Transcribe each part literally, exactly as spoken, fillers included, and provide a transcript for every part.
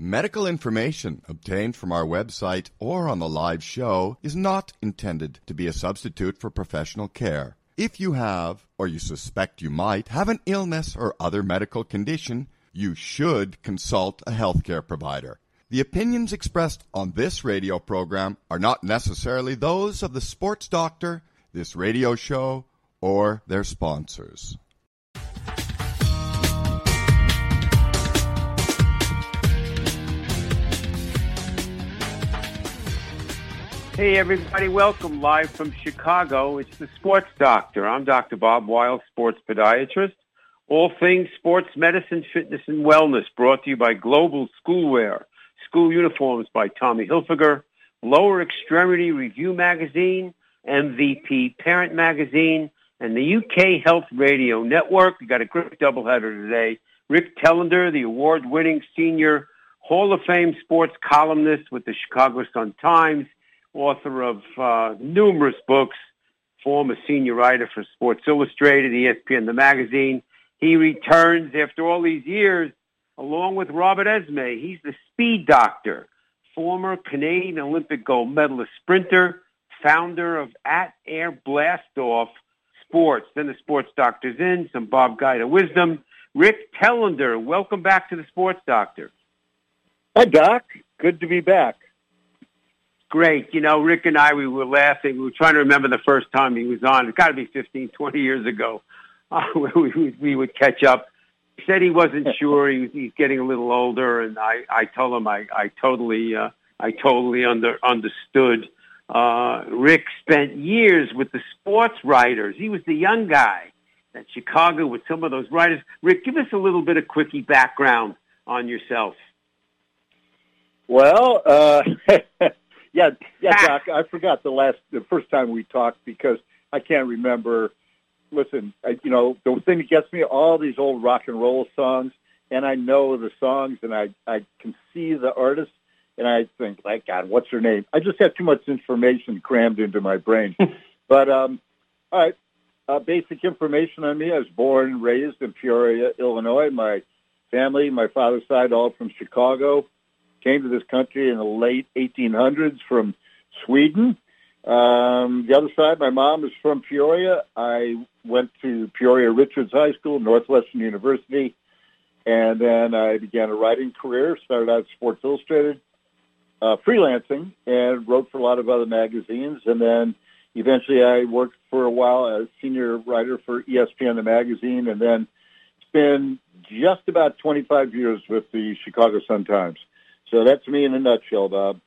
Medical information obtained from our website or on the live show is not intended to be a substitute for professional care. If you have, or you suspect you might, have an illness or other medical condition, you should consult a healthcare provider. The opinions expressed on this radio program are not necessarily those of the sports doctor, this radio show, or their sponsors. Hey, everybody. Welcome live from Chicago. It's the Sports Doctor. I'm Doctor Bob Weil, sports podiatrist. All things sports medicine, fitness, and wellness brought to you by Global Schoolwear. School uniforms by Tommy Hilfiger. Lower Extremity Review Magazine. M V P Parent Magazine. And the U K Health Radio Network. We got a great doubleheader today. Rick Tellender, the award-winning senior Hall of Fame sports columnist with the Chicago Sun-Times, author of uh, numerous books, former senior writer for Sports Illustrated, E S P N, the magazine. He returns after all these years, along with Robert Esme. He's the speed doctor, former Canadian Olympic gold medalist sprinter, founder of At Air Blastoff Sports. Then the Sports Doctor's in, some Bob Guida wisdom. Rick Tellender, welcome back to the Sports Doctor. Hi, Doc. Good to be back. Great. You know, Rick and I, we were laughing. We were trying to remember the first time he was on. It's got to be fifteen, twenty years ago. Uh, we, we, we would catch up. He said he wasn't sure. He was, he's getting a little older, and I, I told him I, I totally, uh, I totally under, understood. Uh, Rick spent years with the sports writers. He was the young guy at Chicago with some of those writers. Rick, give us a little bit of quickie background on yourself. Well, uh, yeah, yeah, Doc, I forgot the last, the first time we talked because I can't remember. Listen, I, you know, the thing that gets me, all these old rock and roll songs, and I know the songs, and I, I can see the artists, and I think, like, God, what's her name? I just have too much information crammed into my brain. But, um, all right, uh, basic information on me. I was born and raised in Peoria, Illinois. My family, my father's side, all from Chicago. Came to this country in the late eighteen hundreds from Sweden. Um, the other side, my mom is from Peoria. I went to Peoria Richards High School, Northwestern University, and then I began a writing career, started out at Sports Illustrated, uh, freelancing, and wrote for a lot of other magazines. And then eventually I worked for a while as senior writer for E S P N, the magazine, and then it's been just about twenty-five years with the Chicago Sun-Times. So that's me in a nutshell, Bob.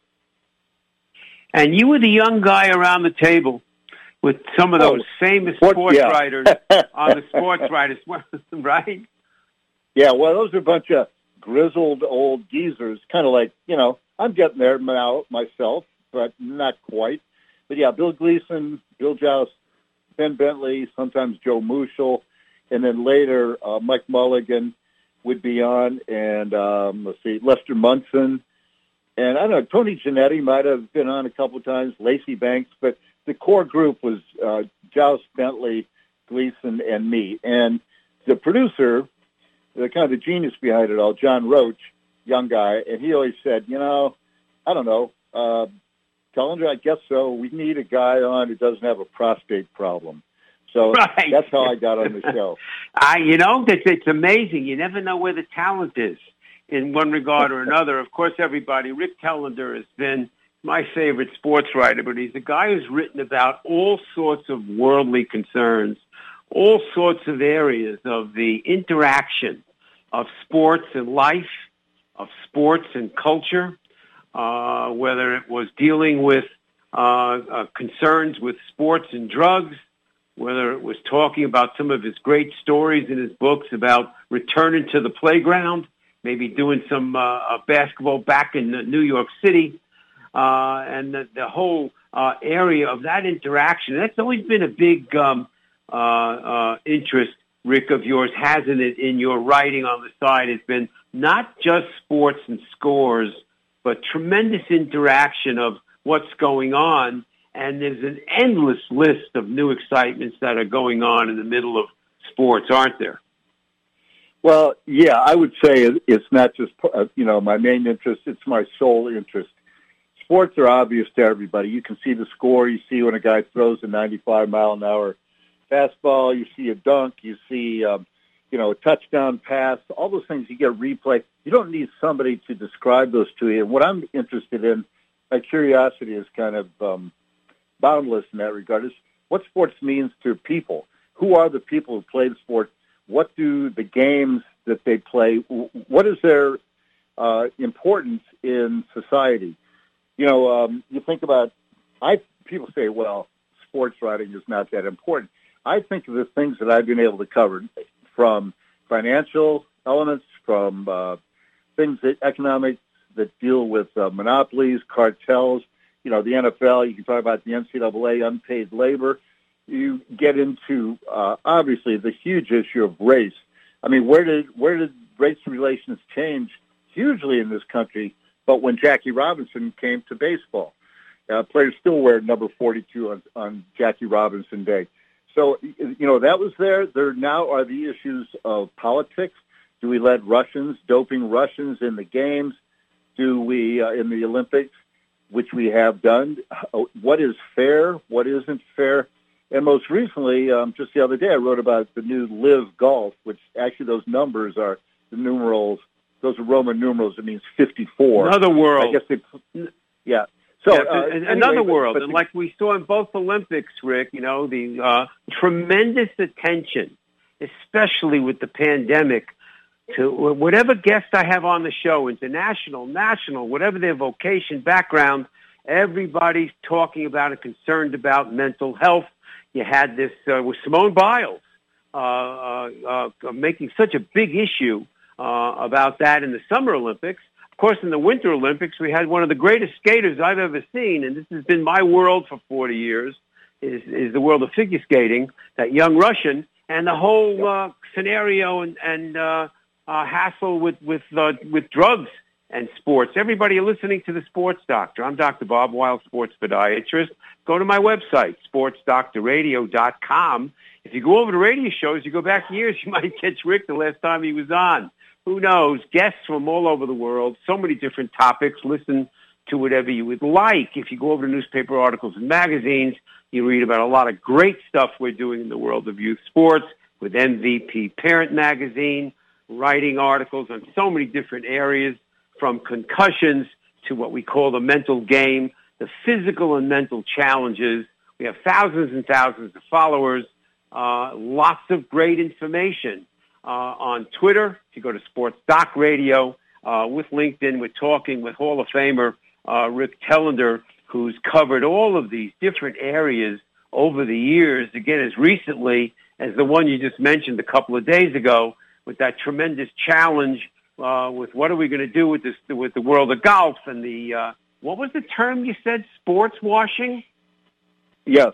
And you were the young guy around the table with some of those oh, famous sports, sports yeah. writers on the sports writers, right? Yeah, well, those are a bunch of grizzled old geezers, kind of like, you know, I'm getting there now myself, but not quite. But, yeah, Bill Gleason, Bill Joust, Ben Bentley, sometimes Joe Muschel, and then later uh, Mike Mulligan would be on, and um, let's see, Lester Munson, and I don't know, Tony Giannetti might have been on a couple of times, Lacey Banks, but the core group was uh, Joust, Bentley, Gleason, and me. And the producer, the kind of the genius behind it all, John Roach, young guy, and he always said, you know, I don't know, uh, Tellender, I guess so. We need a guy on who doesn't have a prostate problem. So right. That's how I got on the show. I, you know, it's, it's amazing. You never know where the talent is in one regard or another. Of course, everybody, Rick Tellender has been my favorite sports writer, but he's a guy who's written about all sorts of worldly concerns, all sorts of areas of the interaction of sports and life, of sports and culture, uh, whether it was dealing with uh, uh, concerns with sports and drugs, whether it was talking about some of his great stories in his books about returning to the playground, maybe doing some uh, basketball back in New York City, uh, and the, the whole uh, area of that interaction. That's always been a big um, uh, uh, interest, Rick, of yours, hasn't it, in your writing on the side? Has been not just sports and scores, but tremendous interaction of what's going on. And there's an endless list of new excitements that are going on in the middle of sports, aren't there? Well, yeah, I would say it's not just, you know, my main interest, it's my sole interest. Sports are obvious to everybody. You can see the score. You see when a guy throws a ninety-five mile an hour fastball. You see a dunk. You see, um, you know, a touchdown pass. All those things you get replay. You don't need somebody to describe those to you. And what I'm interested in, my curiosity is kind of um, boundless in that regard, is what sports means to people. Who are the people who play the sport? What do the games that they play, what is their uh, importance in society? You know, um, you think about, I people say, well, sports writing is not that important. I think of the things that I've been able to cover, from financial elements, from uh, things that economics that deal with uh, monopolies, cartels, you know, the N F L, you can talk about the N C double A, unpaid labor. You get into, uh, obviously, the huge issue of race. I mean, where did where did race relations change hugely in this country? But when Jackie Robinson came to baseball, uh, players still wear number forty-two on, on Jackie Robinson Day. So, you know, that was there. There now are the issues of politics. Do we let Russians, doping Russians in the games? Do we, uh, in the Olympics, which we have done? What is fair? What isn't fair? And most recently, um, just the other day, I wrote about the new Live Golf, which actually those numbers are the numerals. Those are Roman numerals. It means fifty-four. Another world. I guess they, yeah. So yeah, uh, another anyway, world, but, but and the, like we saw in both Olympics, Rick, you know, the uh, tremendous attention, especially with the pandemic, to whatever guest I have on the show, international, national, whatever their vocation, background, everybody's talking about and concerned about mental health. You had this uh, with Simone Biles uh, uh, uh, making such a big issue uh, about that in the Summer Olympics. Of course, in the Winter Olympics, we had one of the greatest skaters I've ever seen, and this has been my world for forty years, is, is the world of figure skating, that young Russian, and the whole uh, scenario and, and uh, uh, hassle with, with, uh, with drugs and sports. Everybody, you're listening to The Sports Doctor. I'm Doctor Bob Weil, sports podiatrist. Go to my website, sports doctor radio dot com. If you go over to radio shows, you go back years, you might catch Rick the last time he was on. Who knows? Guests from all over the world, so many different topics. Listen to whatever you would like. If you go over to newspaper articles and magazines, you read about a lot of great stuff we're doing in the world of youth sports with M V P Parent Magazine, writing articles on so many different areas, from concussions to what we call the mental game, the physical and mental challenges. We have thousands and thousands of followers, uh, lots of great information. Uh, on Twitter, if you go to Sports Doc Radio, uh, with LinkedIn, we're talking with Hall of Famer uh, Rick Tellender, who's covered all of these different areas over the years, again, as recently as the one you just mentioned a couple of days ago, with that tremendous challenge uh, with what are we going to do with this, with the world of golf and the, uh, what was the term you said, sports washing? Yes.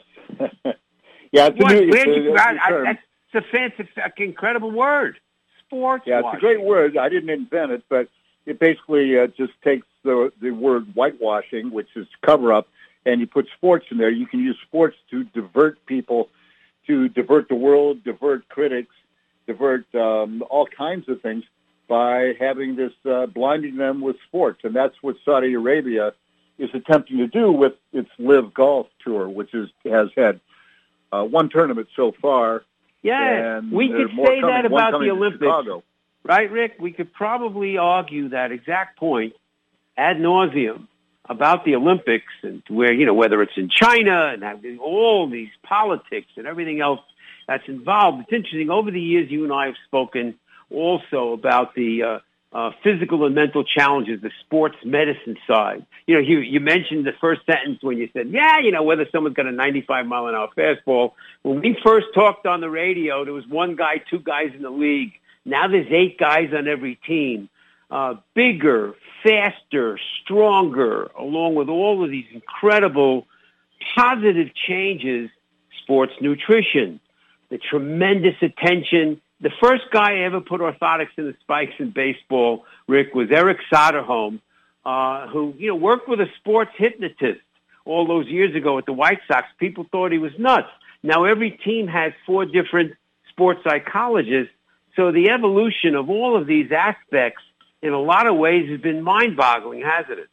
yeah, it's what, a new, where'd it's you, a, I, new I, term. that's It's a fancy, incredible word. Sports Yeah, washing. it's a great word. I didn't invent it, but it basically uh, just takes the the word whitewashing, which is cover-up, and you put sports in there. You can use sports to divert people, to divert the world, divert critics, divert um, all kinds of things by having this, uh, blinding them with sports. And that's what Saudi Arabia is attempting to do with its Live Golf Tour, which is has had uh, one tournament so far. Yeah, and we could say that about the Olympics, right, Rick? We could probably argue that exact point ad nauseum about the Olympics, and where, you know, whether it's in China and having all these politics and everything else that's involved. It's interesting. Over the years, you and I have spoken also about the uh, uh, physical and mental challenges, the sports medicine side. You know, you, you mentioned the first sentence when you said, yeah, you know, whether someone's got a ninety-five mile an hour fastball. When we first talked on the radio, there was one guy, two guys in the league. Now there's eight guys on every team. Uh, bigger, faster, stronger, along with all of these incredible positive changes, sports nutrition, the tremendous attention. The first guy I ever put orthotics in the spikes in baseball, Rick, was Eric Soderholm, uh, who, you know, worked with a sports hypnotist all those years ago at the White Sox. People thought he was nuts. Now every team has four different sports psychologists So the evolution of all of these aspects in a lot of ways has been mind-boggling, hasn't it?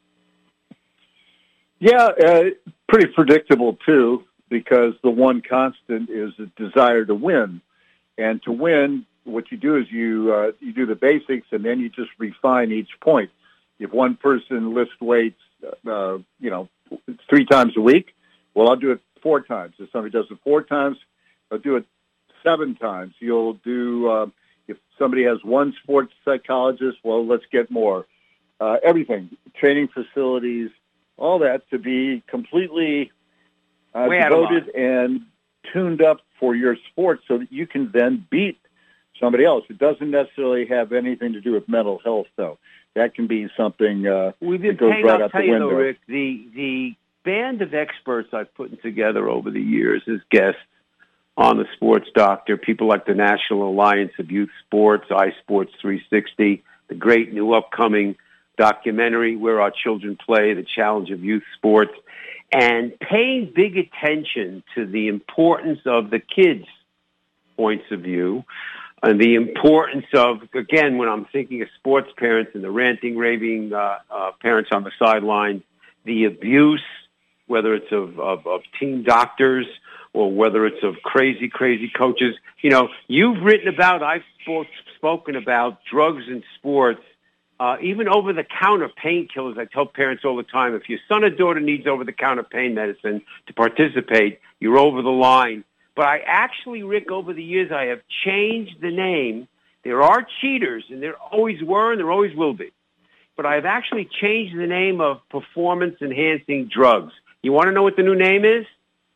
Yeah, uh, pretty predictable, too, because the one constant is the desire to win. And to win, what you do is you uh, you do the basics, and then you just refine each point. If one person lifts weights, uh, you know, three times a week, well, I'll do it four times. If somebody does it four times, I'll do it seven times. You'll do, uh, if somebody has one sports psychologist, well, let's get more. Uh, everything, training facilities, all that to be completely uh, devoted and tuned up for your sport so that you can then beat somebody else. It doesn't necessarily have anything to do with mental health, though. That can be something uh, We've been that goes paying, right I'll out tell the you window. though, Rick, the, the band of experts I've put together over the years as guests on the Sports Doctor, people like the National Alliance of Youth Sports, iSports three sixty, the great new upcoming documentary, Where Our Children Play, The Challenge of Youth Sports, and paying big attention to the importance of the kids' points of view, and the importance of, again, when I'm thinking of sports parents and the ranting, raving uh, uh, parents on the sidelines, the abuse, whether it's of, of, of team doctors or whether it's of crazy, crazy coaches. You know, you've written about, I've spoke, spoken about drugs in sports. Uh, even over-the-counter painkillers, I tell parents all the time, if your son or daughter needs over-the-counter pain medicine to participate, you're over the line. But I actually, Rick, over the years, I have changed the name. There are cheaters, and there always were, and there always will be. But I've actually changed the name of performance-enhancing drugs. You want to know what the new name is?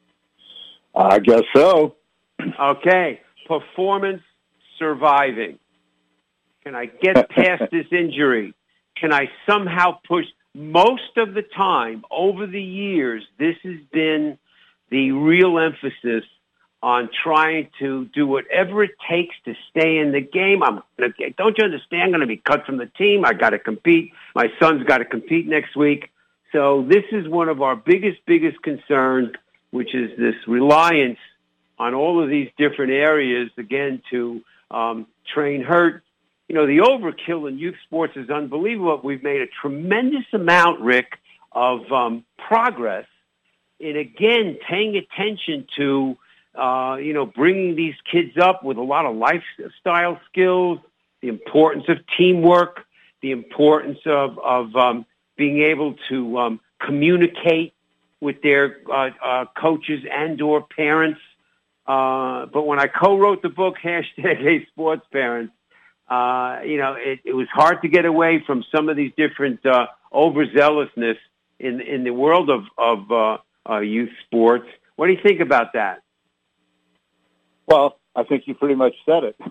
I guess so. Okay, performance surviving. Can I get past this injury? Can I somehow push? Most of the time, over the years, this has been the real emphasis on trying to do whatever it takes to stay in the game. I'm gonna, don't you understand? I'm going to be cut from the team. I got to compete. My son's got to compete next week. So this is one of our biggest, biggest concerns, which is this reliance on all of these different areas, again, to um, train hurt. You know, the overkill in youth sports is unbelievable. We've made a tremendous amount, Rick, of um, progress in, again, paying attention to, uh, you know, bringing these kids up with a lot of lifestyle skills, the importance of teamwork, the importance of, of um, being able to um, communicate with their uh, uh, coaches and or parents. Uh, but when I co-wrote the book, hashtag Hey Sports Parents, Uh, you know, it, it was hard to get away from some of these different uh, overzealousness in in the world of of uh, uh, youth sports. What do you think about that? Well, I think you pretty much said it.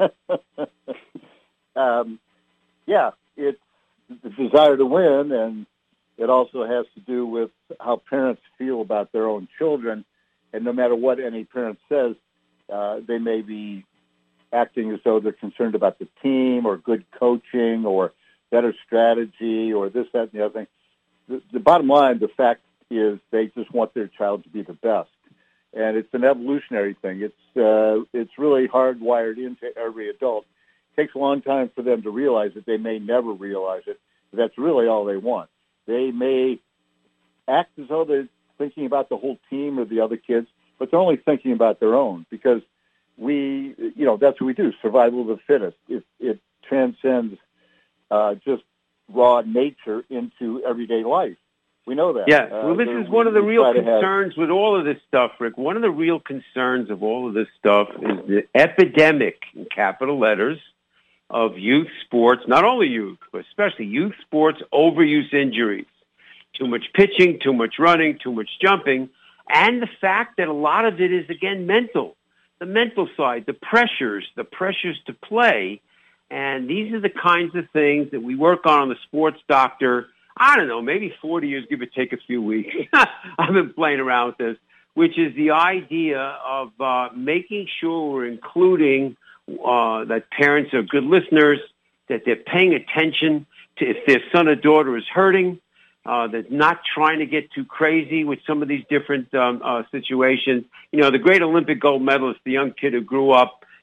um, yeah, it's the desire to win, and it also has to do with how parents feel about their own children. And no matter what any parent says, uh, they may be acting as though they're concerned about the team or good coaching or better strategy or this, that, and the other thing. The, the bottom line, the fact is they just want their child to be the best. And it's an evolutionary thing. It's uh, it's really hardwired into every adult. It takes a long time for them to realize it. They may never realize it. But that's really all they want. They may act as though they're thinking about the whole team or the other kids, but they're only thinking about their own because we, you know, that's what we do, survival of the fittest. It, it transcends uh, just raw nature into everyday life. We know that. Yeah, well, this uh, is one of the real concerns have... with all of this stuff, Rick. One of the real concerns of all of this stuff is the epidemic, in capital letters, of youth sports, not only youth, but especially youth sports overuse injuries. Too much pitching, too much running, too much jumping, and the fact that a lot of it is, again, mental. The mental side, the pressures, the pressures to play. And these are the kinds of things that we work on on the Sports Doctor. I don't know, maybe forty years, give or take a few weeks. I've been playing around with this, which is the idea of uh, making sure we're including uh, that parents are good listeners, that they're paying attention to if their son or daughter is hurting, Uh, that's not trying to get too crazy with some of these different um, uh, situations. You know, the great Olympic gold medalist, the young kid who grew up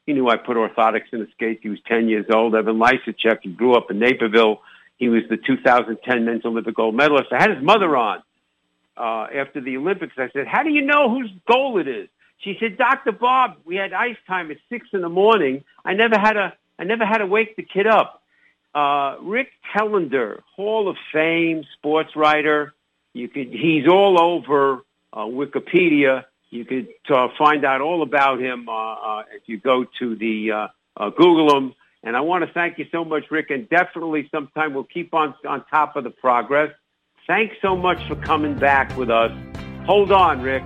He knew I put orthotics in his skates. He was ten years old. Evan Lysacek, he grew up in Naperville. He was the two thousand ten men's Olympic gold medalist. I had his mother on uh, after the Olympics. I said, how do you know whose goal it is? She said, Doctor Bob, we had ice time at six in the morning. I never had to, I never had to wake the kid up. Uh, Rick Tellender, Hall of Fame sports writer. You could, he's all over uh, Wikipedia. You could uh, find out all about him uh, uh, if you go to the uh, uh, Google him. And I want to thank you so much, Rick, and definitely sometime we'll keep on on top of the progress. Thanks so much for coming back with us. Hold on, Rick.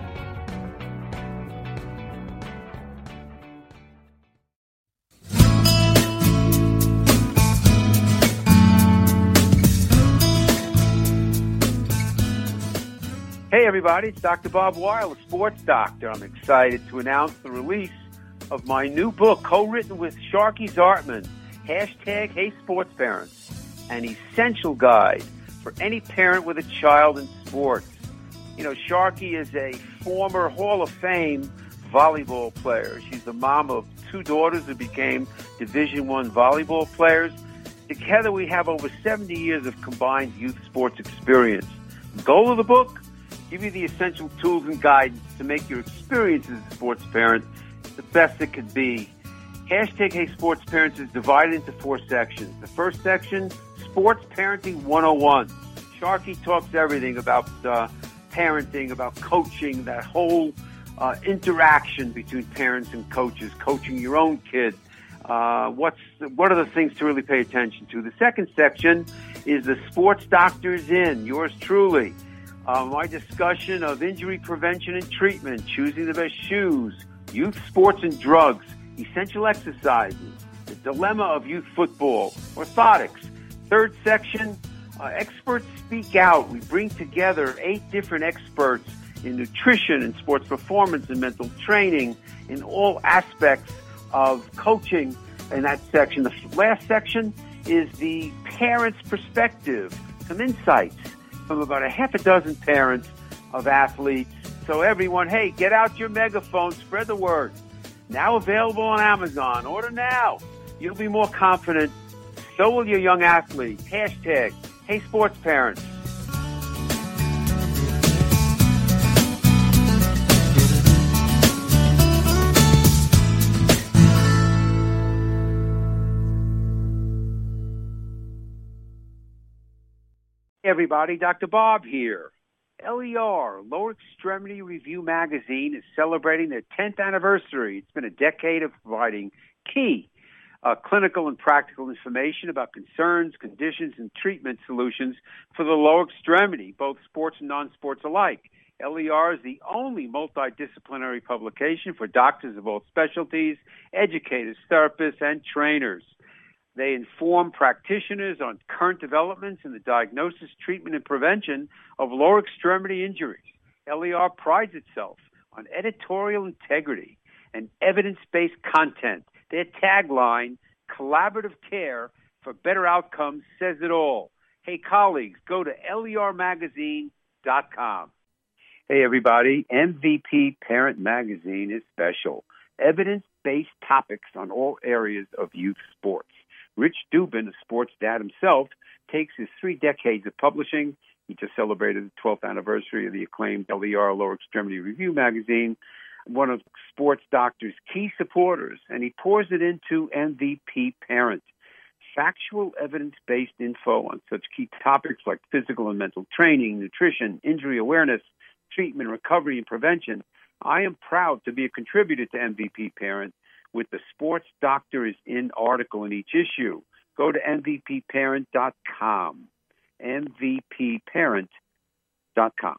Hey, everybody, it's Doctor Bob Weil, a sports doctor. I'm excited to announce the release of my new book, co-written with Sharky Zartman, hashtag Hey Sports Parents, an essential guide for any parent with a child in sports. You know, Sharky is a former Hall of Fame volleyball player. She's the mom of two daughters who became Division One volleyball players. Together, we have over seventy years of combined youth sports experience. The goal of the book? Give you the essential tools and guidance to make your experience as a sports parent the best it could be. Hashtag Hey Sports Parents is divided into four sections. The first section, Sports Parenting one oh one. Sharky talks everything about uh, parenting, about coaching, that whole uh, interaction between parents and coaches, coaching your own kid. Uh, what's what are the things to really pay attention to? The second section is the Sports Doctor's In, yours truly. Uh, my discussion of injury prevention and treatment, choosing the best shoes, youth sports and drugs, essential exercises, the dilemma of youth football, orthotics. Third section, uh, experts speak out. We bring together eight different experts in nutrition and sports performance and mental training in all aspects of coaching in that section. The last section is the parent's perspective, some insights from about a half a dozen parents of athletes. So everyone, hey, get out your megaphone, spread the word. Now available on Amazon. Order now. You'll be more confident. So will your young athlete. Hashtag Hey Sports Parents. Hey everybody, Doctor Bob here. L E R, Lower Extremity Review Magazine, is celebrating their tenth anniversary. It's been a decade of providing key uh, clinical and practical information about concerns, conditions, and treatment solutions for the lower extremity, both sports and non-sports alike. L E R is the only multidisciplinary publication for doctors of all specialties, educators, therapists, and trainers. They inform practitioners on current developments in the diagnosis, treatment, and prevention of lower extremity injuries. L E R prides itself on editorial integrity and evidence-based content. Their tagline, collaborative care for better outcomes, says it all. Hey, colleagues, go to L E R magazine dot com. Hey, everybody, M V P Parent Magazine is special. Evidence-based topics on all areas of youth sports. Rich Dubin, a sports dad himself, takes his three decades of publishing. He just celebrated the twelfth anniversary of the acclaimed L E R Lower Extremity Review magazine, one of Sports Doctor's key supporters, and he pours it into M V P Parent. Factual, evidence-based info on such key topics like physical and mental training, nutrition, injury awareness, treatment, recovery, and prevention. I am proud to be a contributor to M V P Parent with the Sports Doctor is In article in each issue. Go to M V P parent dot com. M V P parent dot com.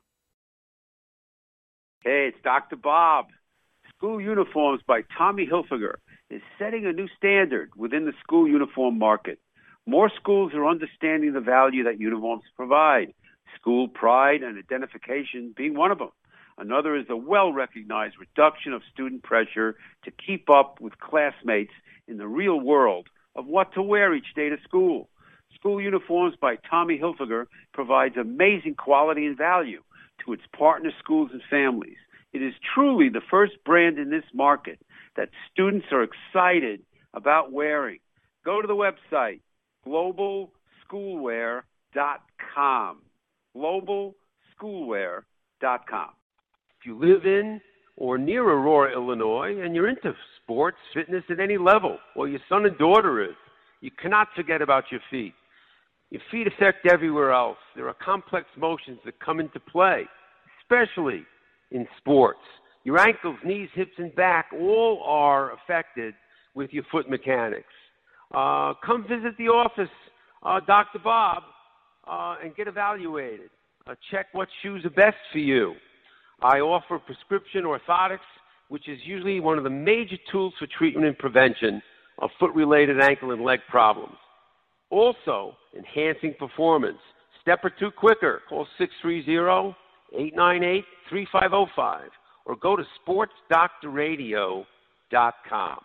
Hey, it's Doctor Bob. School Uniforms by Tommy Hilfiger is setting a new standard within the school uniform market. More schools are understanding the value that uniforms provide, school pride and identification being one of them. Another is the well-recognized reduction of student pressure to keep up with classmates in the real world of what to wear each day to school. School Uniforms by Tommy Hilfiger provides amazing quality and value to its partner schools and families. It is truly the first brand in this market that students are excited about wearing. Go to the website, global schoolwear dot com. global schoolwear dot com. If you live in or near Aurora, Illinois, and you're into sports, fitness at any level, or your son and daughter is, you cannot forget about your feet. Your feet affect everywhere else. There are complex motions that come into play, especially in sports. Your ankles, knees, hips, and back all are affected with your foot mechanics. Uh, come visit the office, uh, Doctor Bob, uh, and get evaluated. Uh, check what shoes are best for you. I offer prescription orthotics, which is usually one of the major tools for treatment and prevention of foot-related ankle and leg problems. Also, enhancing performance. Step or two quicker. Call six three zero, eight nine eight, three five zero five or go to sports doctor radio dot com.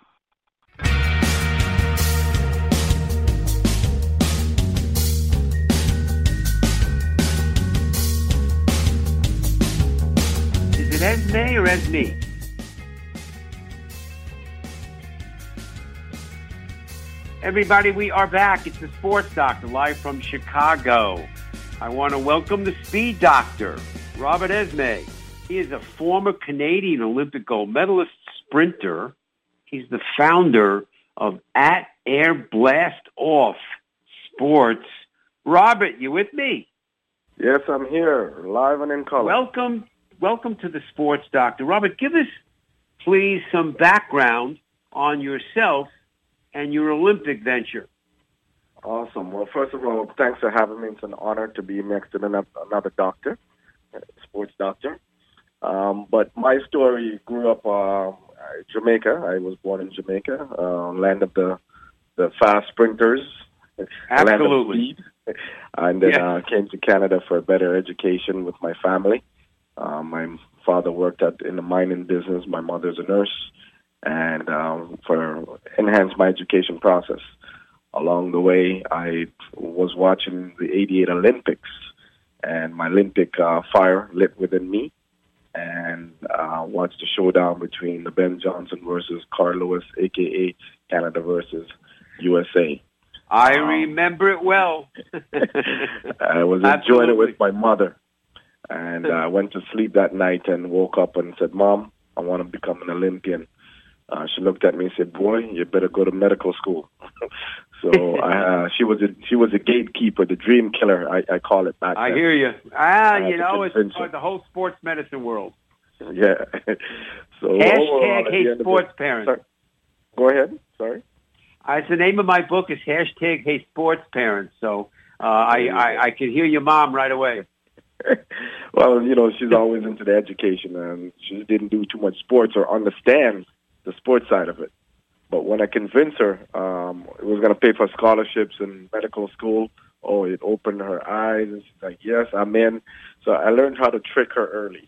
Is it Esme or Esme? Everybody, we are back. It's the Sports Doctor, live from Chicago. I want to welcome the Speed Doctor, Robert Esme. He is a former Canadian Olympic gold medalist sprinter. He's the founder of At Air Blast Off Sports. Robert, you with me? Yes, I'm here, live and in color. Welcome, welcome to the Sports Doctor. Robert, give us, please, some background on yourself and your Olympic venture. Awesome. Well, first of all, thanks for having me. It's an honor to be next to another doctor, sports doctor. Um, but my story grew up uh, Jamaica. I was born in Jamaica, uh, land of the the fast sprinters, Absolutely. land of speed. And then yes. uh, came to Canada for a better education with my family. Uh, my father worked at in the mining business. My mother's a nurse. And um, for enhance my education process. Along the way, I was watching the eighty-eight Olympics, and my Olympic uh, fire lit within me, and uh, watched the showdown between the Ben Johnson versus Carl Lewis, a k a. Canada versus U S A. I um, remember it well. I was enjoying it with my mother, and I uh, went to sleep that night and woke up and said, "Mom, I want to become an Olympian." Uh, she looked at me and said, "Boy, you better go to medical school." so uh, she was a she was a gatekeeper, the dream killer, I, I call it back I then. hear you. Ah, I you know, it's her. the whole sports medicine world. Yeah. so Hashtag Hey Sports it, Parents. Sorry. Go ahead. Sorry. Uh, it's the name of my book is Hashtag Hey Sports Parents. So uh, I, I I can hear your mom right away. Well, you know, she's always into the education, and she didn't do too much sports or understand the sports side of it. But when I convinced her um, it was going to pay for scholarships in medical school, oh, it opened her eyes. And she's like, yes, I'm in. So I learned how to trick her early.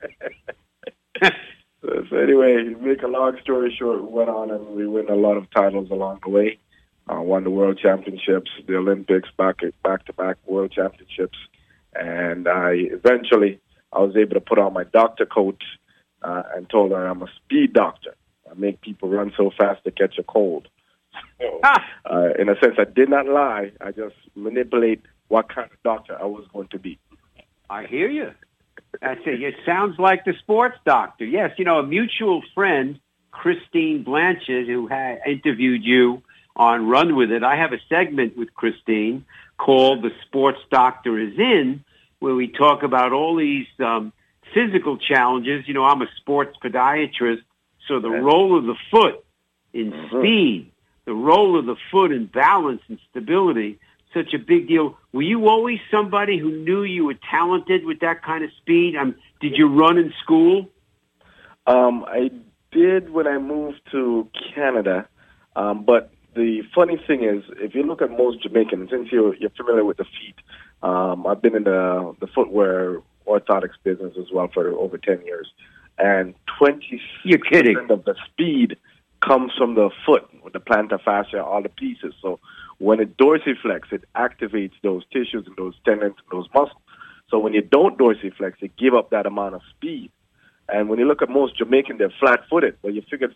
so, so anyway, make a long story short, we went on and we won a lot of titles along the way. Uh, won the World Championships, the Olympics, back back-to-back World Championships. And I eventually, I was able to put on my doctor coat uh, and told her I'm a speed doctor. I make people run so fast to catch a cold. So, uh, in a sense, I did not lie. I just manipulate what kind of doctor I was going to be. I hear you. That's it. It sounds like the sports doctor. Yes, you know, a mutual friend, Christine Blanchard, who had interviewed you on Run With It. I have a segment with Christine called The Sports Doctor Is In, where we talk about all these um, physical challenges. You know, I'm a sports podiatrist. So the role of the foot in mm-hmm. speed, the role of the foot in balance and stability, such a big deal. Were you always somebody who knew you were talented with that kind of speed? Um, did you run in school? Um, I did when I moved to Canada. Um, but the funny thing is, if you look at most Jamaicans, since you're, you're familiar with the feet, um, I've been in the, the footwear orthotics business as well for over ten years. And twenty percent of the speed comes from the foot, with the plantar fascia, all the pieces. So when it dorsiflex, it activates those tissues and those tendons and those muscles. So when you don't dorsiflex, you give up that amount of speed. And when you look at most Jamaicans, they're flat-footed. Well, you figured flat,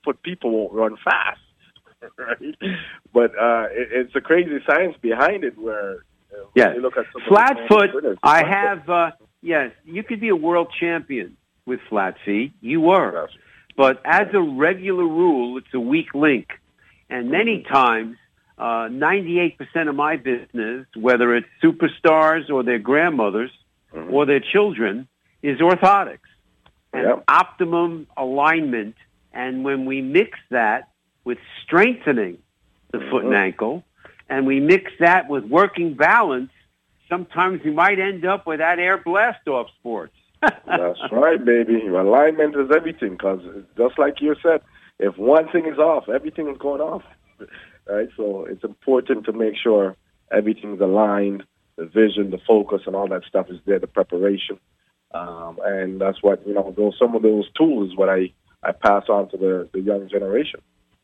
foot people won't run fast, right? But uh, it, it's a crazy science behind it where uh, yes. you look at some flat of the foot. sprinters, I flat have uh, yes. You could be a world champion with flat feet. You were, Yes. but as a regular rule, it's a weak link, and many times. Uh, ninety-eight percent of my business, whether it's superstars or their grandmothers mm-hmm. or their children, is orthotics and Yep. optimum alignment. And when we mix that with strengthening the mm-hmm. foot and ankle, and we mix that with working balance, sometimes we might end up with that air blast off sports. That's right, baby. Alignment is everything because just like you said, if one thing is off, everything is going off. Right, so it's important to make sure everything's aligned, the vision, the focus, and all that stuff is there, the preparation, um, and that's what you know. Those some of those tools is what I, I pass on to the, the young generation.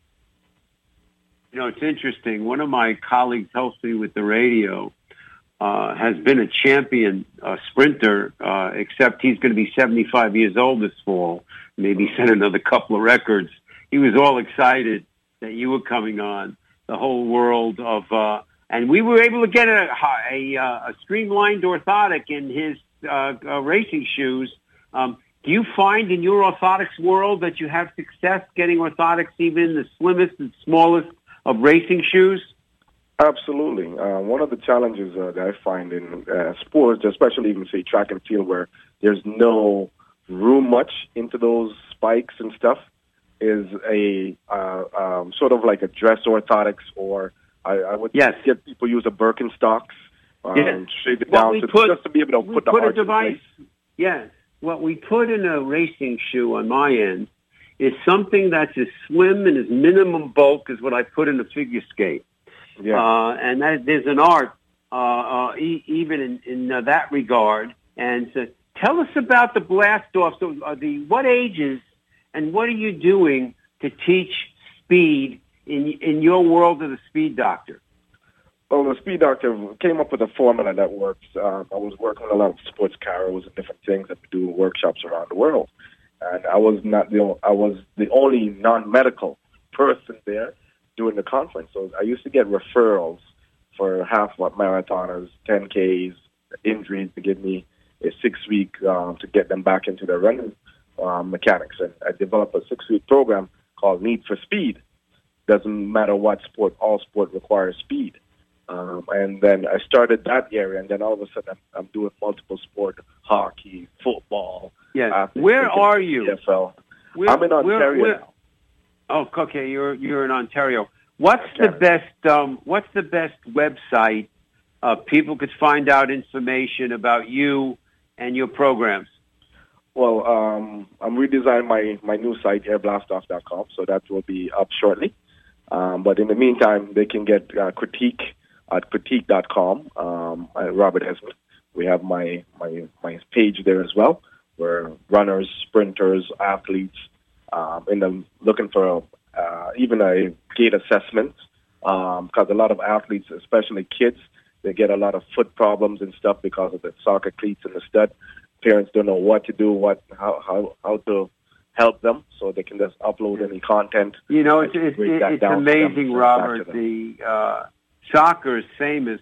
You know, it's interesting. One of my colleagues helps me with the radio. Uh, has been a champion uh, sprinter, uh, except he's going to be seventy-five years old this fall. Maybe set another couple of records. He was all excited that you were coming on. The whole world of, uh, and we were able to get a, a, a streamlined orthotic in his uh, uh, racing shoes. Um, do you find in your orthotics world that you have success getting orthotics even in the slimmest and smallest of racing shoes? Absolutely. Uh, one of the challenges uh, that I find in uh, sports, especially even say track and field, where there's no room much into those spikes and stuff, is a uh, um, sort of like a dress orthotics, or I, I would yes. get people use a Birkenstocks, um, yes. shape it what down we to, put, just to be able to put the put a arch in device. place. Yes, what we put in a racing shoe on my end is something that's as slim and as minimum bulk as what I put in a figure skate. Yeah. Uh, and that, there's an art uh, uh, e- even in, in uh, that regard. And so tell us about the blast off. So, uh, the what ages and what are you doing to teach speed in in your world of the speed doctor? Well, the speed doctor came up with a formula that works. Um, I was working with a lot of sports caros and different things that we do workshops around the world, and I was not the I was the only non-medical person there during the conference. So I used to get referrals for half marathoners, ten Ks, injuries to give me a six-week um, to get them back into their running um, mechanics. And I developed a six-week program called Need for Speed. Doesn't matter what sport, all sport requires speed. Um, and then I started that area, and then all of a sudden I'm, I'm doing multiple sport, hockey, football. Yes. Where are you? N F L. Where, I'm in Ontario where, where, now. Oh, okay. You're you're in Ontario. What's Canada. the best? Um, what's the best website uh, people could find out information about you and your programs? Well, um, I'm redesigning my, my new site, air blast off dot com, so that will be up shortly. Um, but in the meantime, they can get uh, critique at critique dot com. Um, Robert Esmond. We have my, my my page there as well, where runners, sprinters, athletes, um, and I'm looking for uh, even a gait assessment, because um, a lot of athletes, especially kids, they get a lot of foot problems and stuff because of the soccer cleats and the stud. Parents don't know what to do, what how how, how to help them, so they can just upload any content. You know, it's it's, it's amazing, Robert. The uh, soccer is famous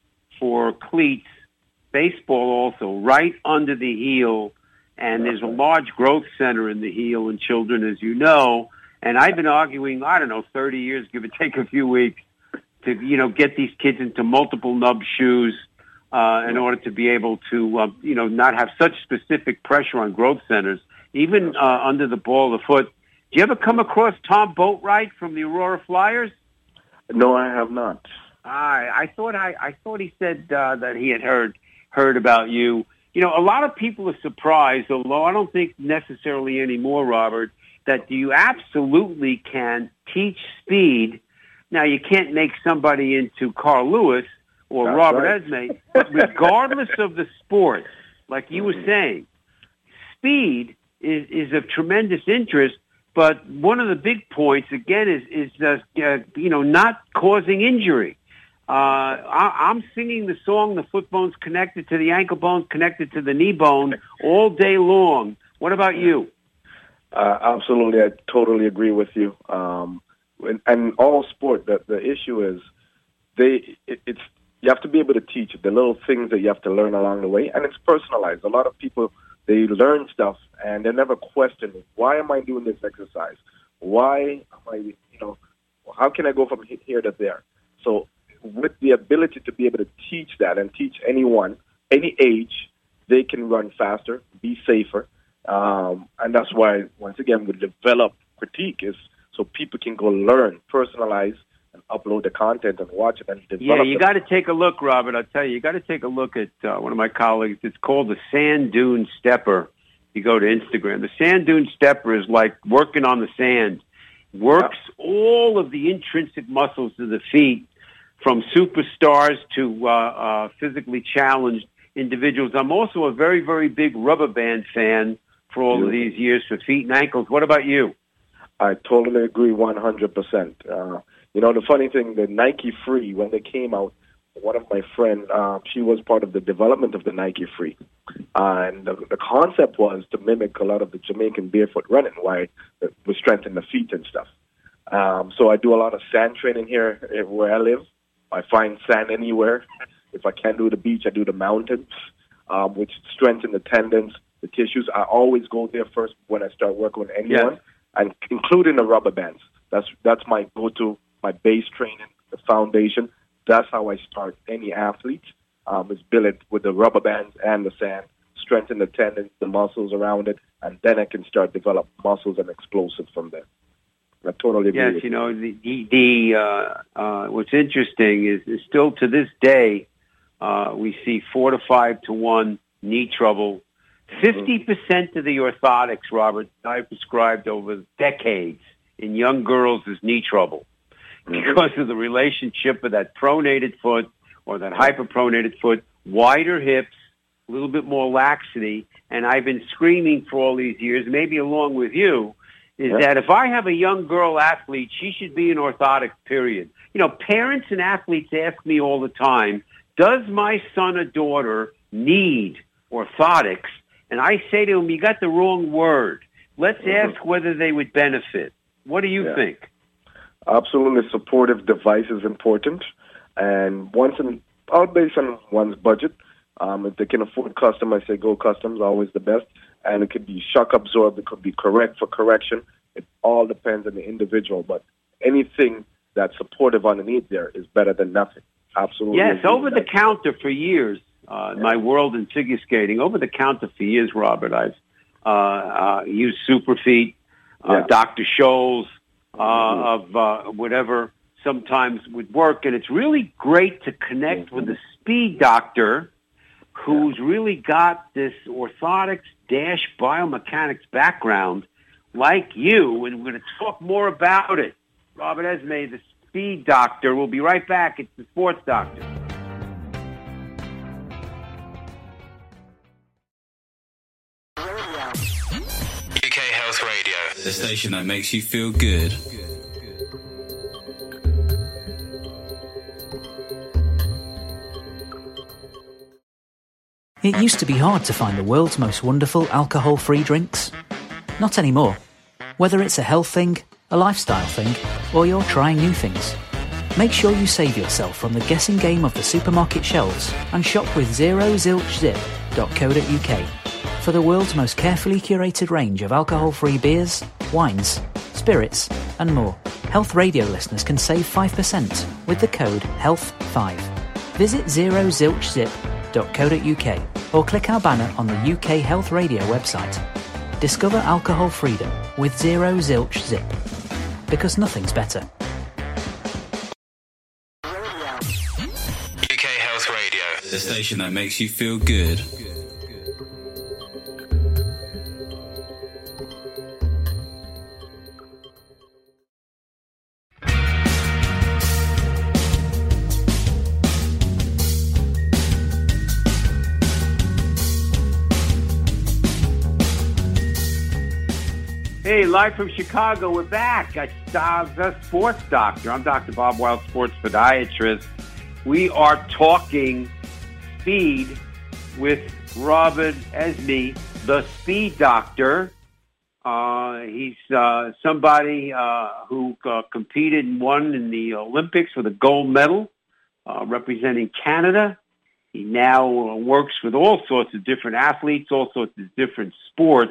for cleats. Baseball also, right under the heel, and there's a large growth center in the heel in children, as you know. And I've been arguing, I don't know, thirty years, give or take a few weeks, to, you know, get these kids into multiple nub shoes uh, in order to be able to, uh, you know, not have such specific pressure on growth centers, even uh, under the ball of the foot. Do you ever come across Tom Boatwright from the Aurora Flyers? No, I have not. I, I thought I, I thought he said uh, that he had heard heard about you. You know, a lot of people are surprised, although I don't think necessarily anymore, Robert, that you absolutely can teach speed. Now, you can't make somebody into Carl Lewis or That's Robert right. Esme, but regardless of the sport, like you mm-hmm. were saying, speed is, is of tremendous interest. But one of the big points, again, is, is uh, uh, you know, not causing injury. Uh, I, I'm singing the song, the foot bone's connected to the ankle bone, connected to the knee bone all day long. What about you? Uh, absolutely, I totally agree with you. Um, and, and all sport, the, the issue is they it, it's you have to be able to teach the little things that you have to learn along the way, and it's personalized. A lot of people, they learn stuff and they never question, why am I doing this exercise? Why am I, you know, how can I go from here to there? So with the ability to be able to teach that and teach anyone, any age, they can run faster, be safer. Um, and that's why, once again, we develop critique is so people can go learn, personalize, and upload the content and watch it and develop. Yeah, you got to take a look, Robert. I'll tell you, you got to take a look at uh, one of my colleagues. It's called the Sand Dune Stepper. You go to Instagram. The Sand Dune Stepper is like working on the sand. Works yeah. all of the intrinsic muscles of the feet, from superstars to uh, uh, physically challenged individuals. I'm also a very, very big rubber band fan for all of these years for feet and ankles. What about you? I totally agree one hundred percent. Uh, you know, the funny thing, the Nike Free, when they came out, one of my friends, uh, she was part of the development of the Nike Free. Uh, and the, the concept was to mimic a lot of the Jamaican barefoot running, why it was strengthen the feet and stuff. Um, so I do a lot of sand training here where I live. I find sand anywhere. If I can't do the beach, I do the mountains, um, which strengthen the tendons, the tissues. I always go there first when I start working with anyone, yes. and including the rubber bands. That's that's my go-to, my base training, the foundation. That's how I start any athlete, um, is build it with the rubber bands and the sand, strengthen the tendons, the muscles around it, and then I can start develop muscles and explosives from there. I totally agree. Yes, with you know, the, the, the uh, uh, what's interesting is, is still to this day, uh, we see four to five to one knee trouble. fifty percent of the orthotics, Robert, I've prescribed over decades in young girls is knee trouble because of the relationship of that pronated foot or that hyperpronated foot, wider hips, a little bit more laxity. And I've been screaming for all these years, maybe along with you, is yeah. that if I have a young girl athlete, she should be in orthotics, period. You know, parents and athletes ask me all the time, does my son or daughter need orthotics? And I say to them, you got the wrong word. Let's mm-hmm. ask whether they would benefit. What do you yeah. think? Absolutely, supportive device is important. And once in, all based on one's budget, um, if they can afford custom, I say go custom is always the best. And it could be shock absorbed, it could be correct for correction. It all depends on the individual. But anything that's supportive underneath there is better than nothing. Absolutely. Yes, over the counter for years. Uh, yeah. My world in figure skating, over the counter for years, Robert, I've uh, uh, used Superfeet, uh, yeah. Doctor Scholl's, uh, mm-hmm. of uh, whatever sometimes would work. And it's really great to connect mm-hmm. with a speed doctor who's yeah. really got this orthotics dash biomechanics background like you. And we're going to talk more about it. Robert Esmay, the speed doctor. We'll be right back. It's the sports doctor. U K Health Radio, the station that makes you feel good. It used to be hard to find the world's most wonderful alcohol-free drinks. Not anymore. Whether it's a health thing, a lifestyle thing, or you're trying new things, make sure you save yourself from the guessing game of the supermarket shelves and shop with zero zilch zip dot co dot uk for the world's most carefully curated range of alcohol-free beers, wines, spirits, and more. Health Radio listeners can save five percent with the code health five. Visit zero zilch zip dot co dot uk or click our banner on the U K Health Radio website. Discover alcohol freedom with Zero Zilch Zip, because nothing's better. U K Health Radio, the station that makes you feel good. Hey, live from Chicago, we're back. I uh, the sports doctor. I'm Doctor Bob Wild, sports podiatrist. We are talking speed with Robert Esmay, the speed doctor. Uh, he's uh, somebody uh, who uh, competed and won in the Olympics with a gold medal, uh, representing Canada. He now uh, works with all sorts of different athletes, all sorts of different sports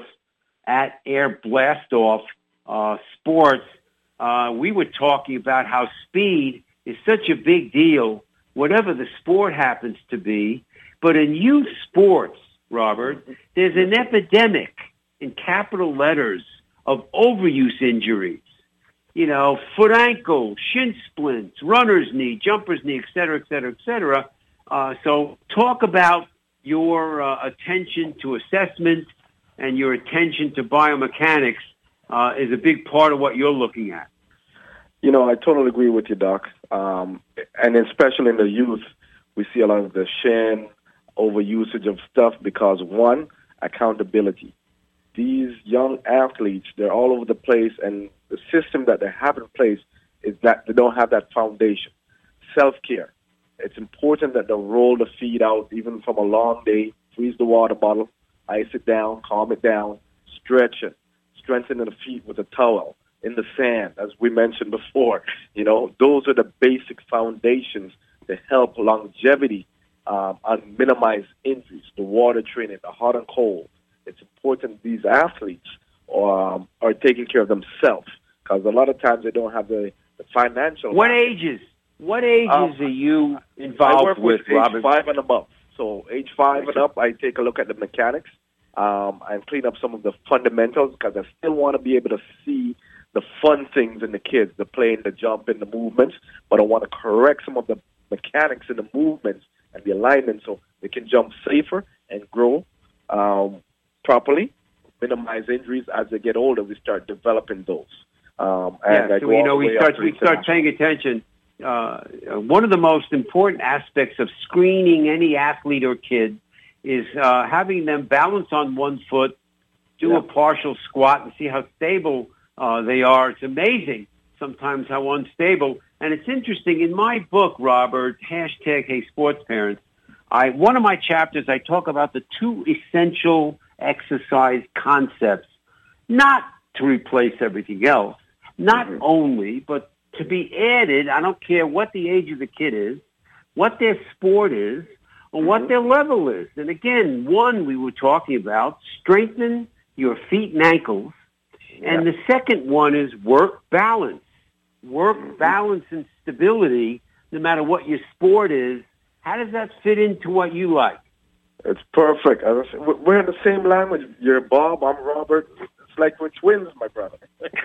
at Air Blastoff uh, Sports. Uh, we were talking about how speed is such a big deal, whatever the sport happens to be. But in youth sports, Robert, there's an epidemic in capital letters of overuse injuries. You know, foot ankle, shin splints, runner's knee, jumper's knee, et cetera, et cetera, et cetera. Uh, so talk about your uh, attention to assessment and your attention to biomechanics uh, is a big part of what you're looking at. You know, I totally agree with you, Doc. Um, and especially in the youth, we see a lot of the shin, overusage of stuff because, one, accountability. These young athletes, they're all over the place, and the system that they have in place is that they don't have that foundation. Self-care. It's important that they roll the feet out, even from a long day, freeze the water bottle, ice it down, calm it down, stretch it, strengthen the feet with a towel, in the sand, as we mentioned before. You know, those are the basic foundations to help longevity um, and minimize injuries, the water training, the hot and cold. It's important these athletes um, are taking care of themselves because a lot of times they don't have the, the financial. What market. ages? What ages um, are you involved I work with, with age Robert? five and above. So age five and up, I take a look at the mechanics um, and clean up some of the fundamentals because I still want to be able to see the fun things in the kids, the playing, the jumping, the movements, but I want to correct some of the mechanics in the movements and the alignment so they can jump safer and grow um, properly, minimize injuries. As they get older, we start developing those. Um, and yeah, I so go you all know the we way start up to we start paying attention. Uh, one of the most important aspects of screening any athlete or kid is uh, having them balance on one foot, do Yeah. a partial squat, and see how stable uh, they are. It's amazing sometimes how unstable. And it's interesting. In my book, Robert, hashtag Hey Sports Parents, I one of my chapters I talk about the two essential exercise concepts, not to replace everything else, not Mhm. only, but to be added. I don't care what the age of the kid is, what their sport is, or what Mhm. their level is. And again, one we were talking about, strengthen your feet and ankles. And Yeah. the second one is work balance. Work Mhm. balance and stability, no matter what your sport is. How does that fit into what you like? It's perfect. I was- We're in the same language. You're Bob, I'm Robert. It's like we're twins, my brother.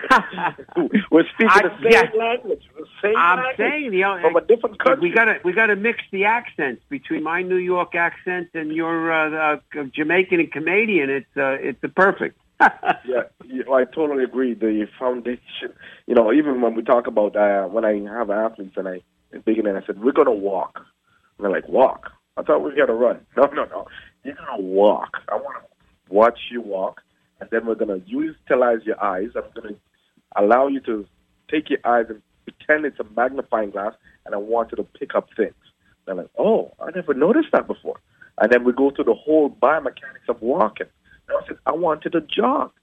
We're speaking I- the same yeah. language. The same I'm language saying, you know, from a different country. we got to we got to mix the accents between my New York accent and your uh, uh, Jamaican and Canadian. It's uh, it's a perfect. yeah, yeah, I totally agree. The foundation, you know, even when we talk about uh, when I have athletes and I in the beginning I said we're gonna walk, and they're like walk. I thought we were gonna run. No, no, no. You're gonna walk. I want to watch you walk, and then we're gonna utilize your eyes. I'm gonna allow you to take your eyes and pretend it's a magnifying glass, and I want you to pick up things. They're like, oh, I never noticed that before. And then we go through the whole biomechanics of walking. And I said, I wanted to jog.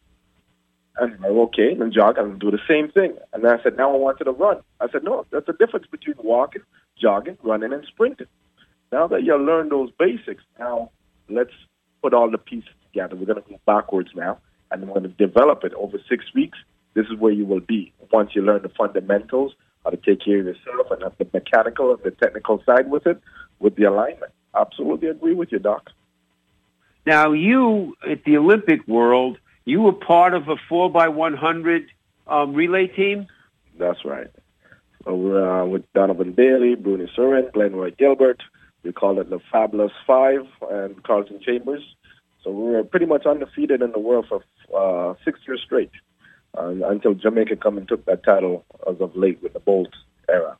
And I okay, and jog, and do the same thing. And then I said, now I wanted to run. I said, no, there's a difference between walking, jogging, running, and sprinting. Now that you learn those basics, now let's put all the pieces together. We're going to go backwards now, and we're going to develop it over six weeks. This is where you will be once you learn the fundamentals, how to take care of yourself, and have the mechanical and the technical side with it, with the alignment. Absolutely agree with you, Doc. Now, you at the Olympic World, you were part of a four by one hundred um, relay team? That's right. So we're uh, with Donovan Bailey, Bruni Surin, Glenroy Gilbert. We call it the Fabulous Five, and Carlton Chambers. So we were pretty much undefeated in the world for uh, six years straight uh, until Jamaica come and took that title as of late with the Bolt era.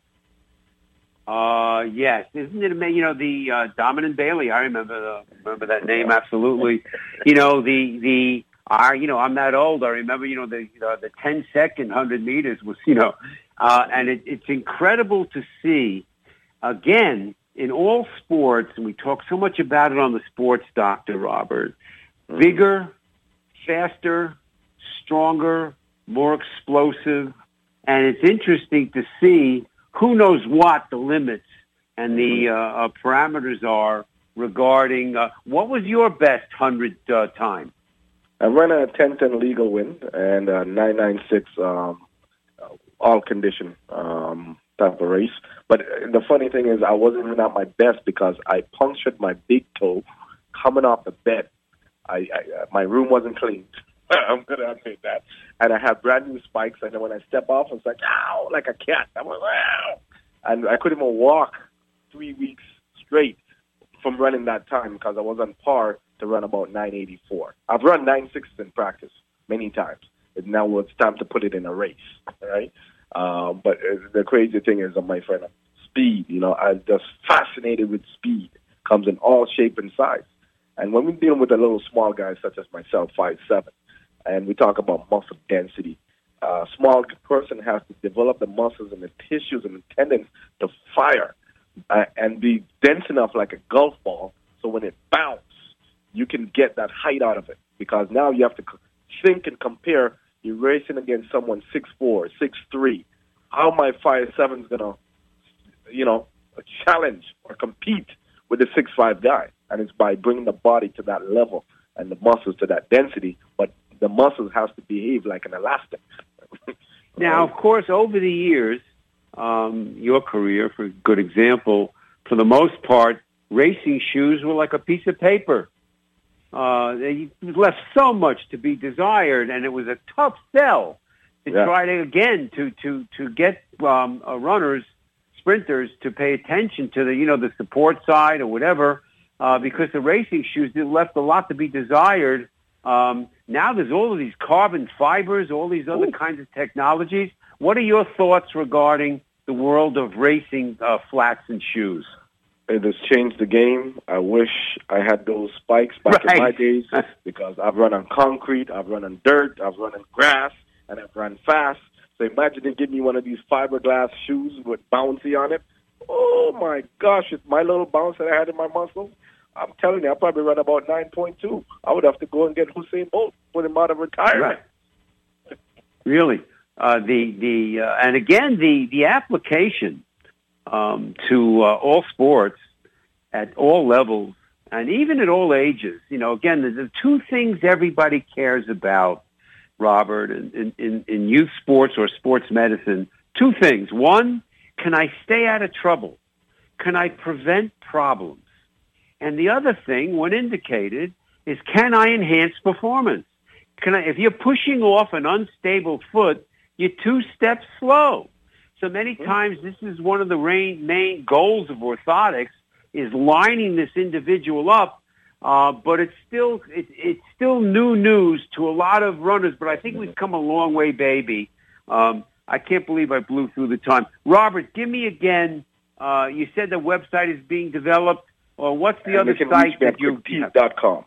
Uh, yes. Isn't it amazing? You know, the uh, Donovan Bailey, I remember the, remember that name, absolutely. You know, the, the, I, you know, I'm that old. I remember, you know, the, uh, the ten second one hundred meters was, you know, uh, and it, it's incredible to see, again, in all sports, and we talk so much about it on the Sports Doctor, Robert, bigger, faster, stronger, more explosive, and it's interesting to see who knows what the limits and the uh, uh, parameters are regarding uh, what was your best hundred uh, time? I ran a ten ten legal win and a nine nine six um, all condition um, type of race. But the funny thing is, I wasn't even at my best because I punctured my big toe coming off the bed. I, I uh, my room wasn't clean. I'm gonna admit that. And I had brand new spikes, and then when I step off, I was like, ow, like a cat. I went, wow. And I couldn't even walk three weeks straight from running that time because I was on par to run about nine eighty-four. I've run nine sixes in practice many times. And now it's time to put it in a race, right? Um, but the crazy thing is, my friend, speed. You know, I'm just fascinated with speed. Comes in all shape and size. And when we're dealing with a little small guy such as myself, five seven, and we talk about muscle density, a small person has to develop the muscles and the tissues and the tendons to fire uh, and be dense enough like a golf ball so when it bounces, you can get that height out of it. Because now you have to think and compare. You're racing against someone six four, six three. How my five seven is going to, you know, challenge or compete with the six five guy? And it's by bringing the body to that level and the muscles to that density, but the muscles has to behave like an elastic. Now, of course, over the years, um, your career, for a good example, for the most part, racing shoes were like a piece of paper. Uh, they left so much to be desired, and it was a tough sell to yeah. try to, again, to, to, to get um, uh, runners, sprinters, to pay attention to the, you know, the support side or whatever, uh, because the racing shoes left a lot to be desired. Um, now there's all of these carbon fibers, all these other Ooh. kinds of technologies. What are your thoughts regarding the world of racing uh, flats and shoes? It has changed the game. I wish I had those spikes back right. in my days because I've run on concrete, I've run on dirt, I've run on grass, and I've run fast. So imagine they give me one of these fiberglass shoes with bouncy on it. Oh, my gosh, it's my little bounce that I had in my muscles. I'm telling you, I probably run about nine point two. I would have to go and get Usain Bolt, put him out of retirement. Right. Really? Uh, the the uh, and again, the, the application um, to uh, all sports at all levels and even at all ages. You know, again, the, the two things everybody cares about, Robert, in, in, in youth sports or sports medicine, two things. One, can I stay out of trouble? Can I prevent problems? And the other thing, when indicated, is can I enhance performance? Can I, if you're pushing off an unstable foot, you're two steps slow. So many times this is one of the main, main goals of orthotics is lining this individual up, uh, but it's still it, it's still new news to a lot of runners, but I think we've come a long way, baby. Um, I can't believe I blew through the time. Robert, give me again, uh, you said the website is being developed. Or what's the and other site that you have? Dot com,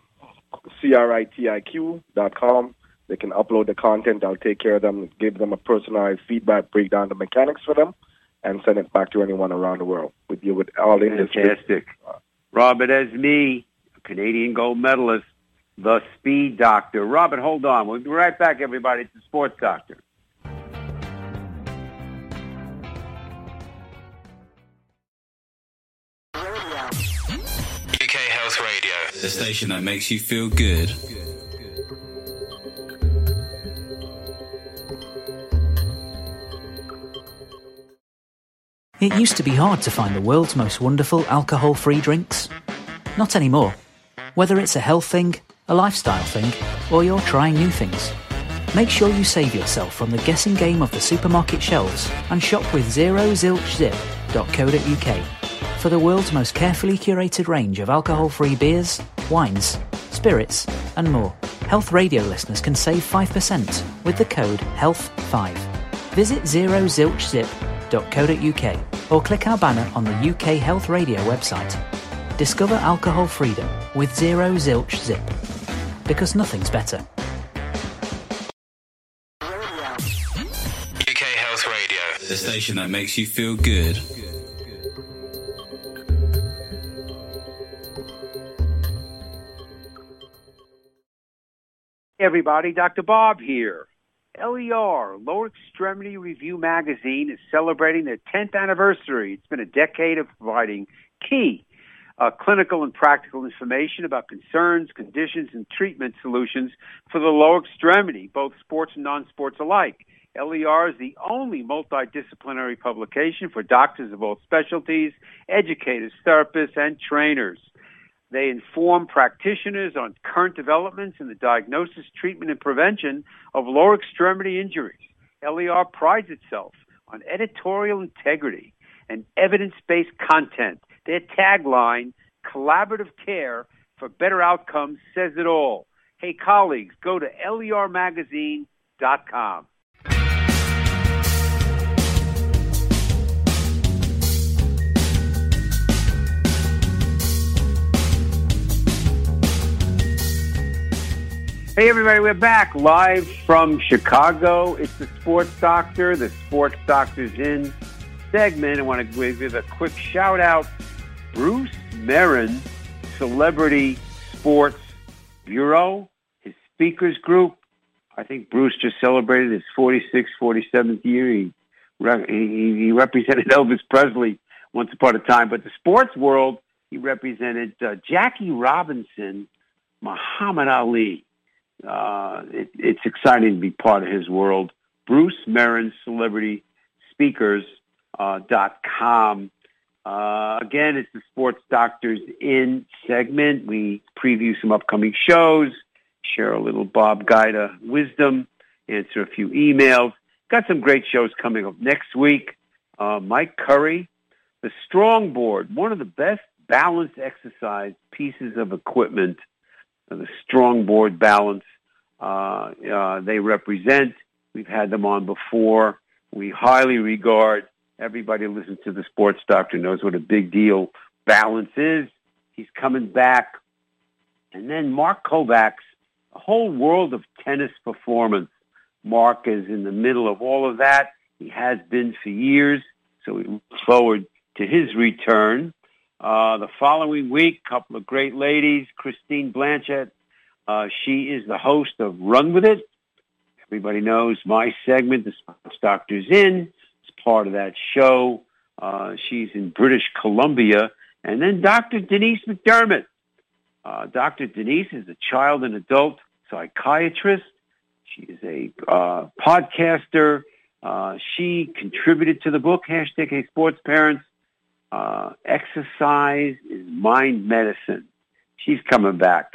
C R I T I Q dot com. They can upload the content. I'll take care of them, give them a personalized feedback, break down the mechanics for them, and send it back to anyone around the world. We deal with all industry. Fantastic. Robert Esmie, a Canadian gold medalist, the Speed Doctor. Robert, hold on. We'll be right back, everybody. It's the Sports Doctor. U K Health Radio, the station that makes you feel good. It used to be hard to find the world's most wonderful alcohol-free drinks. Not anymore. Whether it's a health thing, a lifestyle thing, or you're trying new things, make sure you save yourself from the guessing game of the supermarket shelves and shop with zero zilch zip dot co dot uk for the world's most carefully curated range of alcohol-free beers, wines, spirits, and more. Health Radio listeners can save five percent with the code health five. Visit zero zilch zip dot co dot uk or click our banner on the U K Health Radio website. Discover alcohol freedom with Zero Zilch Zip, because nothing's better. U K Health Radio, the station that makes you feel good. Hey everybody, Doctor Bob here. L E R, Lower Extremity Review Magazine, is celebrating their tenth anniversary. It's been a decade of providing key uh, clinical and practical information about concerns, conditions, and treatment solutions for the lower extremity, both sports and non-sports alike. L E R is the only multidisciplinary publication for doctors of all specialties, educators, therapists, and trainers. They inform practitioners on current developments in the diagnosis, treatment, and prevention of lower extremity injuries. L E R prides itself on editorial integrity and evidence-based content. Their tagline, collaborative care for better outcomes, says it all. Hey, colleagues, go to L E R magazine dot com. Hey everybody, we're back live from Chicago. It's the Sports Doctor, the Sports Doctor's In segment. I want to give a quick shout out. Bruce Marin, Celebrity Sports Bureau, his speakers group. I think Bruce just celebrated his forty-sixth, forty-seventh year. He, he, he represented Elvis Presley once upon a time, but the sports world, he represented uh, Jackie Robinson, Muhammad Ali. Uh, it, it's exciting to be part of his world. Bruce Marin, Celebrity Speakers uh, dot com. Uh, again, it's the Sports Doctors In segment. We preview some upcoming shows, share a little Bob Guida wisdom, answer a few emails. Got some great shows coming up next week. Uh, Mike Curry, the Strong Board, one of the best balance exercise pieces of equipment, uh, the Strong Board Balance. Uh, uh, they represent. We've had them on before. We highly regard. Everybody who listens to the Sports Doctor knows what a big deal balance is. He's coming back. And then Mark Kovacs, a whole world of tennis performance. Mark is in the middle of all of that. He has been for years, so we look forward to his return. Uh, the following week, a couple of great ladies, Christine Blanchett. Uh, she is the host of Run With It. Everybody knows my segment, The Sports Doctor's In. It's part of that show. Uh, she's in British Columbia. And then Doctor Denise McDermott. Uh, Doctor Denise is a child and adult psychiatrist. She is a uh, podcaster. Uh, she contributed to the book, hashtag Hey Sports Parents. Uh, exercise is mind medicine. She's coming back.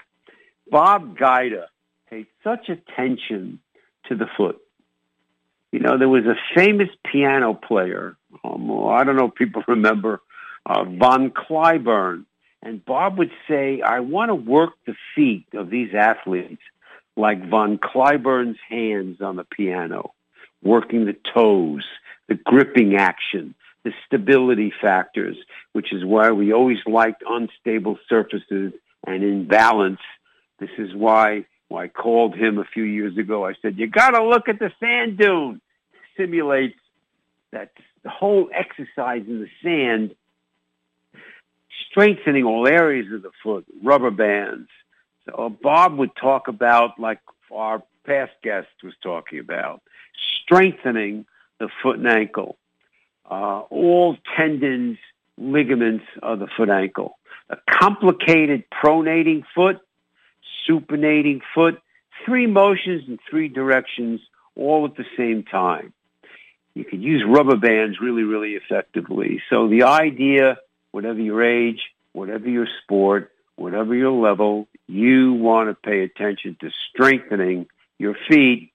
Bob Guida paid such attention to the foot. You know, there was a famous piano player. Um, I don't know if people remember uh, Von Cliburn. And Bob would say, I want to work the feet of these athletes like Von Cliburn's hands on the piano, working the toes, the gripping action, the stability factors, which is why we always liked unstable surfaces and in balance. This is why when I called him a few years ago, I said, you got to look at the sand dune. It simulates that the whole exercise in the sand, strengthening all areas of the foot, rubber bands. So Bob would talk about, like our past guest was talking about, strengthening the foot and ankle, uh, all tendons, ligaments of the foot ankle, a complicated pronating foot, supinating foot, three motions in three directions, all at the same time. You can use rubber bands really, really effectively. So the idea, whatever your age, whatever your sport, whatever your level, you want to pay attention to strengthening your feet.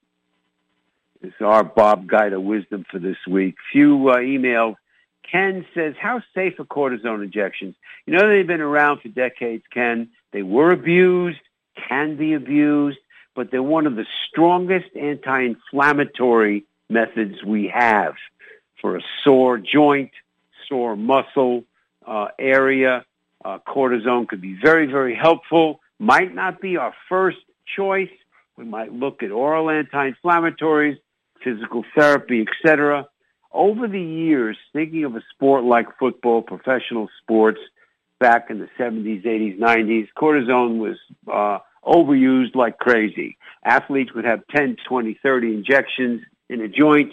This is our Bob Guida wisdom for this week. Few uh, emails. Ken says, how safe are cortisone injections? You know, they've been around for decades, Ken. They were abused, can be abused, but they're one of the strongest anti-inflammatory methods we have for a sore joint, sore muscle uh, area. Uh, cortisone could be very, very helpful. Might not be our first choice. We might look at oral anti-inflammatories, physical therapy, et cetera. Over the years, thinking of a sport like football, professional sports, back in the seventies, eighties, nineties, cortisone was uh, overused like crazy. Athletes would have ten, twenty, thirty injections in a joint,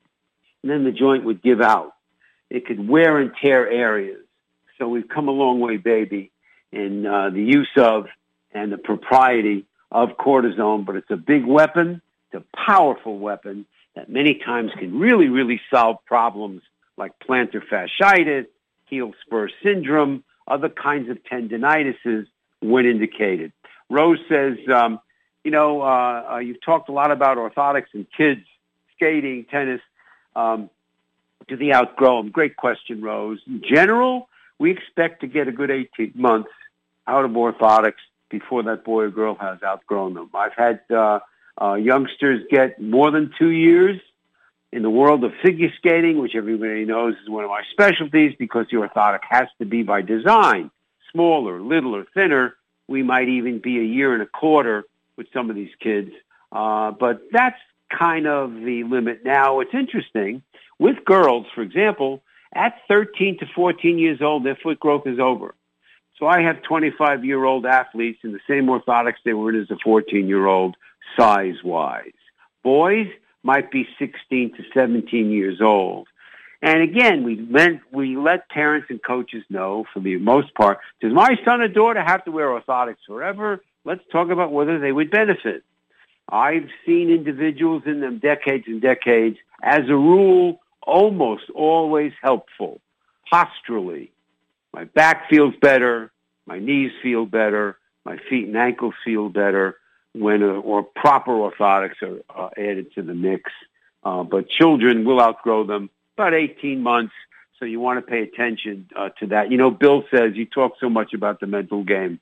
and then the joint would give out. It could wear and tear areas. So we've come a long way, baby, in uh, the use of and the propriety of cortisone, but it's a big weapon. It's a powerful weapon that many times can really, really solve problems like plantar fasciitis, heel spur syndrome, other kinds of tendinitises when indicated. Rose says, um, you know, uh, uh, you've talked a lot about orthotics in kids, skating, tennis. Um, do they outgrow them? Great question, Rose. In general, we expect to get a good eighteen months out of orthotics before that boy or girl has outgrown them. I've had uh, uh, youngsters get more than two years. In the world of figure skating, which everybody knows is one of my specialties because the orthotic has to be by design, smaller, littler, thinner, we might even be a year and a quarter with some of these kids. Uh, but that's kind of the limit. Now, it's interesting. With girls, for example, at thirteen to fourteen years old, their foot growth is over. So I have twenty-five-year-old athletes in the same orthotics they were in as a fourteen-year-old size-wise. Boys might be sixteen to seventeen years old. And again, we meant, we let parents and coaches know, for the most part, does my son or daughter have to wear orthotics forever? Let's talk about whether they would benefit. I've seen individuals in them decades and decades, as a rule, almost always helpful. Posturally, my back feels better, my knees feel better, my feet and ankles feel better when a, or proper orthotics are uh, added to the mix. Uh, but children will outgrow them about eighteen months, so you want to pay attention uh, to that. You know, Bill says, you talk so much about the mental game.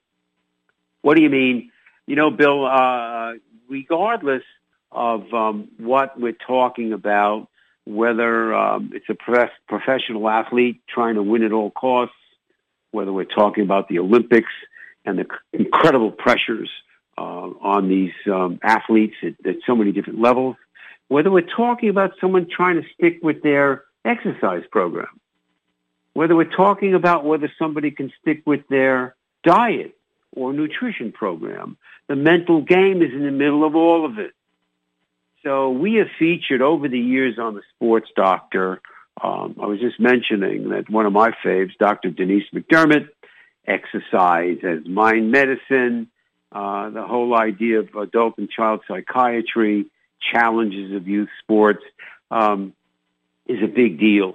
What do you mean? You know, Bill, uh, regardless of um, what we're talking about, whether um, it's a prof- professional athlete trying to win at all costs, whether we're talking about the Olympics and the incredible pressures uh, on these um, athletes at, at so many different levels, whether we're talking about someone trying to stick with their exercise program, whether we're talking about whether somebody can stick with their diet or nutrition program, the mental game is in the middle of all of it. So we have featured over the years on the Sports Doctor. Um, I was just mentioning that one of my faves, Doctor Denise McDermott, exercise as mind medicine, uh, the whole idea of adult and child psychiatry, challenges of youth sports, um, is a big deal.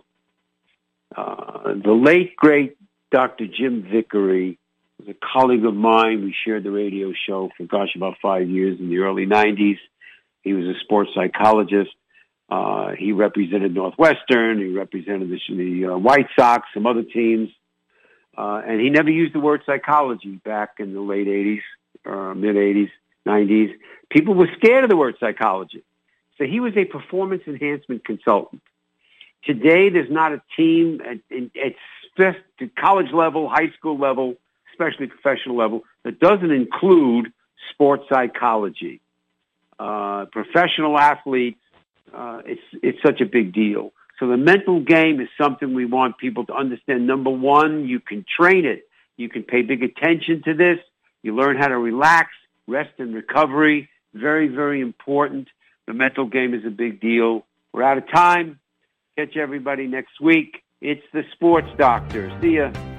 Uh, the late, great Doctor Jim Vickery was a colleague of mine. We shared the radio show for, gosh, about five years in the early nineties. He was a sports psychologist. Uh, he represented Northwestern. He represented the, the uh, White Sox, some other teams. Uh, and he never used the word psychology back in the late eighties, or mid-eighties, nineties. People were scared of the word psychology. So he was a performance enhancement consultant. Today, there's not a team at, at, at college level, high school level, especially professional level, that doesn't include sports psychology. Uh, professional athletes, uh, it's it's such a big deal. So the mental game is something we want people to understand. Number one, you can train it. You can pay big attention to this. You learn how to relax, rest and recovery. Very, very important. The mental game is a big deal. We're out of time. Catch everybody next week. It's the Sports Doctor. See ya.